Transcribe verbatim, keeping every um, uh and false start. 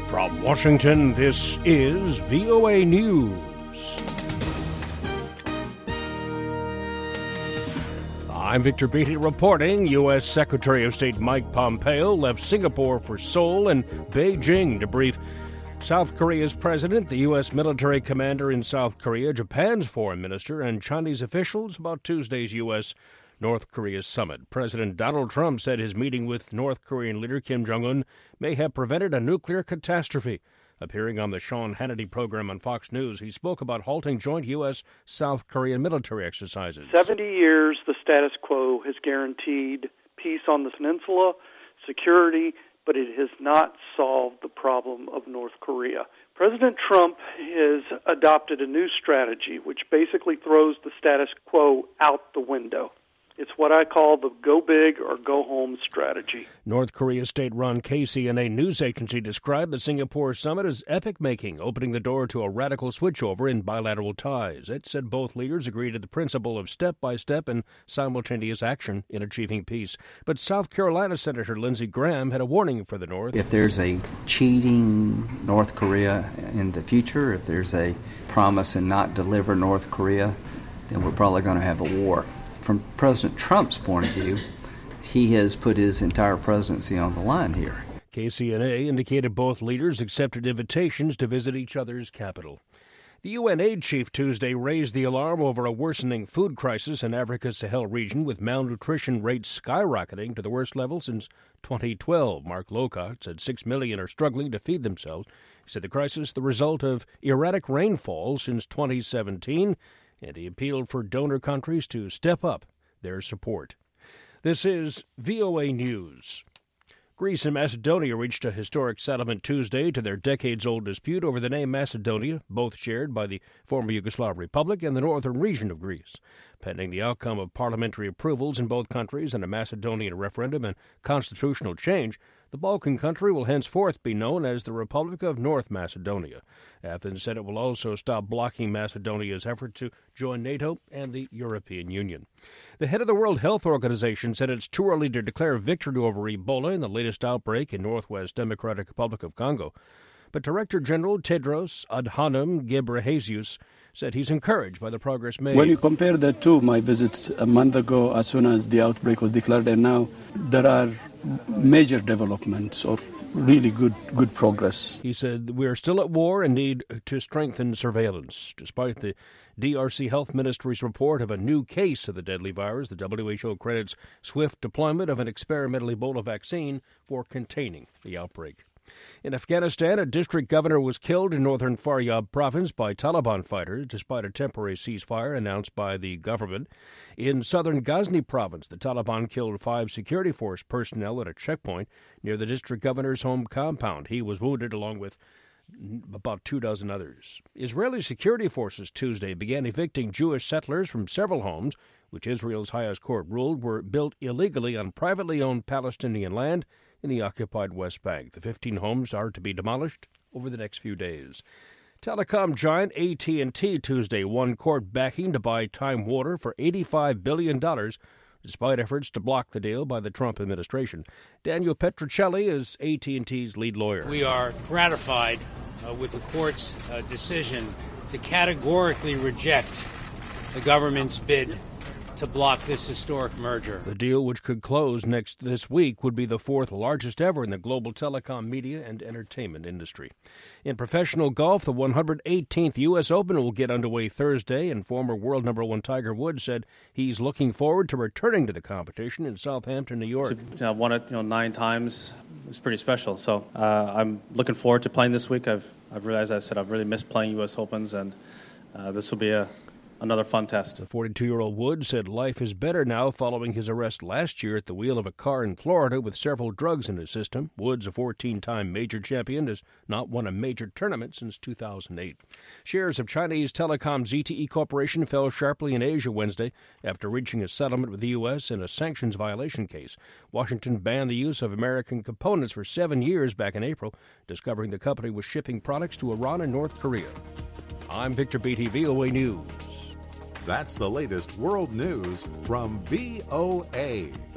From Washington, this is V O A News. I'm Victor Beatty reporting. U S. Secretary of State Mike Pompeo left Singapore for Seoul and Beijing to brief South Korea's president, the U S military commander in South Korea, Japan's foreign minister, and Chinese officials about Tuesday's U S. North Korea summit. President Donald Trump said his meeting with North Korean leader Kim Jong-un may have prevented a nuclear catastrophe. Appearing on the Sean Hannity program on Fox News, he spoke about halting joint U S. South Korean military exercises. seventy years, the status quo has guaranteed peace on the peninsula, security, but it has not solved the problem of North Korea. President Trump has adopted a new strategy which basically throws the status quo out the window. It's what I call the go big or go home strategy. North Korea's state-run K C N A news agency described the Singapore summit as epic-making, opening the door to a radical switchover in bilateral ties. It said both leaders agreed to the principle of step-by-step and simultaneous action in achieving peace. But South Carolina Senator Lindsey Graham had a warning for the North. If there's a cheating North Korea in the future, if there's a promise and not deliver North Korea, then we're probably going to have a war. From President Trump's point of view, he has put his entire presidency on the line here. K C N A indicated both leaders accepted invitations to visit each other's capital. The U N aid chief Tuesday raised the alarm over a worsening food crisis in Africa's Sahel region, with malnutrition rates skyrocketing to the worst level since twenty twelve. Mark Lowcott said six million are struggling to feed themselves. He said the crisis is the result of erratic rainfall since twenty seventeen, and he appealed for donor countries to step up their support. This is V O A News. Greece and Macedonia reached a historic settlement Tuesday to their decades-old dispute over the name Macedonia, both shared by the former Yugoslav Republic and the northern region of Greece. Pending the outcome of parliamentary approvals in both countries and a Macedonian referendum and constitutional change, the Balkan country will henceforth be known as the Republic of North Macedonia. Athens said it will also stop blocking Macedonia's effort to join NATO and the European Union. The head of the World Health Organization said it's too early to declare victory over Ebola in the latest outbreak in Northwest Democratic Republic of Congo. But Director General Tedros Adhanom Ghebreyesus said he's encouraged by the progress made. When you compare the two, my visits a month ago, as soon as the outbreak was declared, and now, there are major developments or really good good progress. He said we are still at war and need to strengthen surveillance. Despite the D R C Health Ministry's report of a new case of the deadly virus, the W H O credits swift deployment of an experimental Ebola vaccine for containing the outbreak. In Afghanistan, a district governor was killed in northern Faryab province by Taliban fighters, despite a temporary ceasefire announced by the government. In southern Ghazni province, the Taliban killed five security force personnel at a checkpoint near the district governor's home compound. He was wounded along with about two dozen others. Israeli security forces Tuesday began evicting Jewish settlers from several homes, which Israel's highest court ruled were built illegally on privately owned Palestinian land in the occupied West Bank. The fifteen homes are to be demolished over the next few days. Telecom giant A T and T Tuesday won court backing to buy Time Warner for eighty-five billion dollars, despite efforts to block the deal by the Trump administration. Daniel Petruccelli is A T and T's lead lawyer. We are gratified uh, with the court's uh, decision to categorically reject the government's bid to block this historic merger. The deal, which could close next this week, would be the fourth largest ever in the global telecom media and entertainment industry. In professional golf, the one hundred eighteenth U S Open will get underway Thursday, and former world number one Tiger Woods said he's looking forward to returning to the competition in Southampton, New York. To have won it, you know, nine times is pretty special. So uh, I'm looking forward to playing this week. I've I've realized, as I said, I've really missed playing U S Opens, and uh, this will be a another fun test. The forty-two-year-old Woods said life is better now following his arrest last year at the wheel of a car in Florida with several drugs in his system. Woods, a fourteen-time major champion, has not won a major tournament since two thousand eight. Shares of Chinese telecom Z T E Corporation fell sharply in Asia Wednesday after reaching a settlement with the U S in a sanctions violation case. Washington banned the use of American components for seven years back in April, discovering the company was shipping products to Iran and North Korea. I'm Victor Beatty, V O A News. That's the latest world news from V O A.